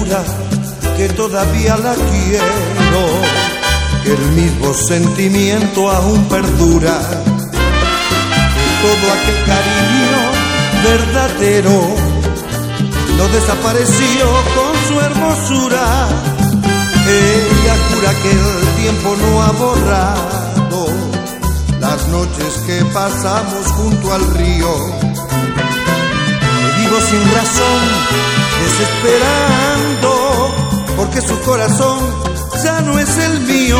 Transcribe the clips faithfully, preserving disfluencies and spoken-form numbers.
jura que todavía la quiero, que el mismo sentimiento aún perdura, que todo aquel cariño verdadero no desapareció con su hermosura. Ella jura que el tiempo no ha borrado las noches que pasamos junto al río. Y vivo sin razón, desesperando, porque su corazón ya no es el mío.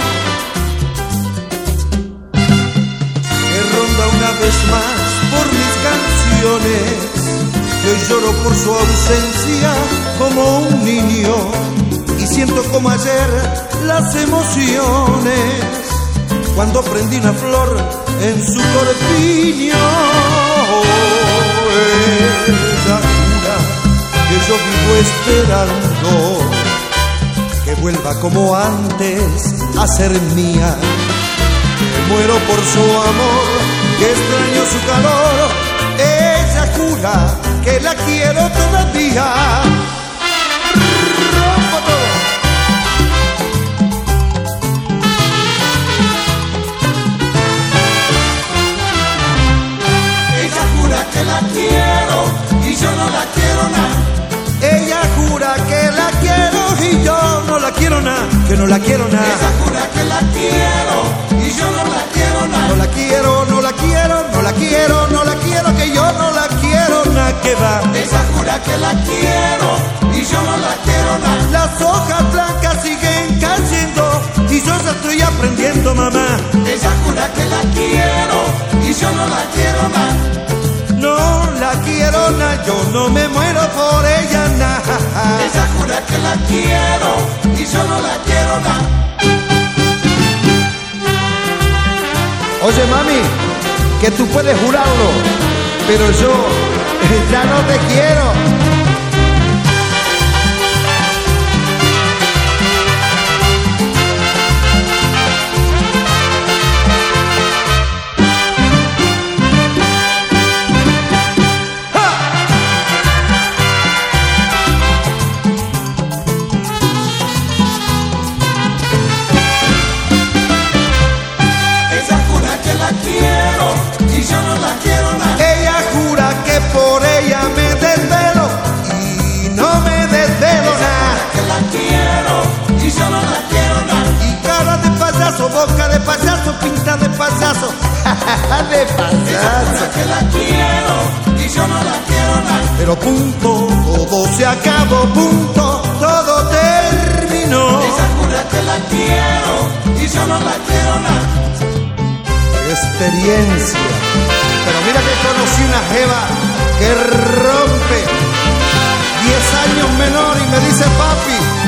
Que ronda una vez más por mis canciones, que hoy lloro por su ausencia como un niño, y siento como ayer las emociones cuando prendí una flor en su corpiño. Ella jura que yo vivo esperando que vuelva como antes a ser mía, que muero por su amor, que extraño su calor. Ella jura que la quiero todavía. Rompo todo. Ella jura que la quiero y yo no la quiero nada. Ella jura que la quiero y yo no la quiero nada, que no la quiero nada. Ella jura que la quiero y yo no la quiero nada. No la quiero, no la quiero, no la quiero, no la quiero, que yo no la quiero nada, que va. Ella jura que la quiero y yo no la quiero nada. Las hojas blancas siguen cayendo y yo ya estoy aprendiendo, mamá. Ella jura que la quiero y yo no la quiero nada. No la quiero nada, yo no me muero por ella nada. Ella jura que la quiero y yo no la quiero nada. Oye, mami, que tú puedes jurarlo, pero yo ya no te quiero. Boca de payaso, pinta de payaso, de payaso. Que la quiero y yo no la quiero nada. Pero punto, todo se acabó, punto, todo terminó. Ella jura que la quiero y yo no la quiero nada. Experiencia. Pero mira que conocí una jeva que rompe, diez años menor y me dice papi.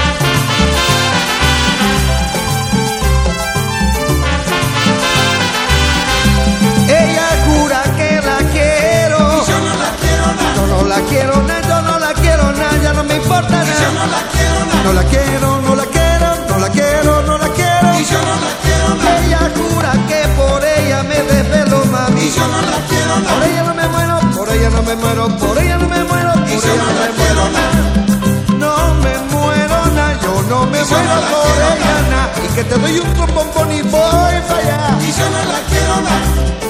No la quiero nada, yo no la quiero nada, ya no me importa nada. Y yo no la quiero nada. No la quiero, no la quiero, no la quiero, no la quiero. Y yo no la quiero nada. Ella jura que por ella me desvelo, mami. Y yo no la quiero nada. Por ella no me muero, por ella no me muero, por ella no me muero, por y yo ella no no la me quiero muero nada. No me muero nada, yo no me y muero no por ella nada. Y que te doy un trombón y voy para allá. Y yo no la quiero nada.